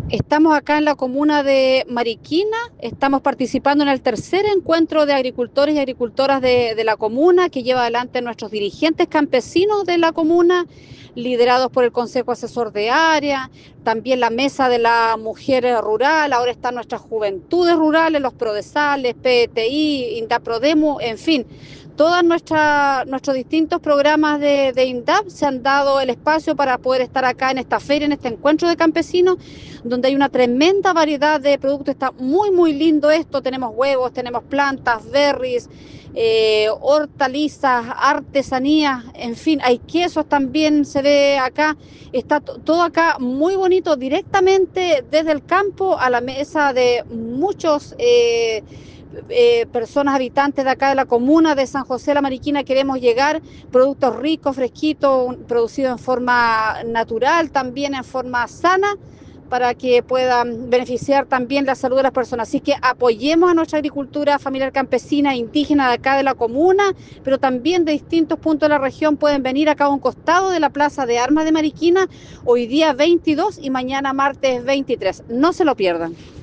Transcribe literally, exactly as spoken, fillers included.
Estamos acá en la comuna de Mariquina, estamos participando en el tercer encuentro de agricultores y agricultoras de, de la comuna que lleva adelante nuestros dirigentes campesinos de la comuna, liderados por el Consejo Asesor de Área, también la Mesa de la Mujer Rural, ahora están nuestras juventudes rurales, los Prodesales, P T I, INDAPRODEMU, en fin. Todos nuestros distintos programas de, de INDAP se han dado el espacio para poder estar acá en esta feria, en este encuentro de campesinos, donde hay una tremenda variedad de productos. Está muy, muy lindo esto. Tenemos huevos, tenemos plantas, berries, eh, hortalizas, artesanías, en fin, hay quesos también, se ve acá. Está todo acá muy bonito, directamente desde el campo a la mesa de muchos eh, eh, personas habitantes de acá de la comuna de San José de la Mariquina. Queremos llegar, productos ricos, fresquitos, producidos en forma natural, también en forma sana, para que puedan beneficiar también la salud de las personas. Así que apoyemos a nuestra agricultura familiar campesina, indígena de acá de la comuna, pero también de distintos puntos de la región pueden venir acá a un costado de la Plaza de Armas de Mariquina, hoy día veintidós y mañana martes veintitrés. No se lo pierdan.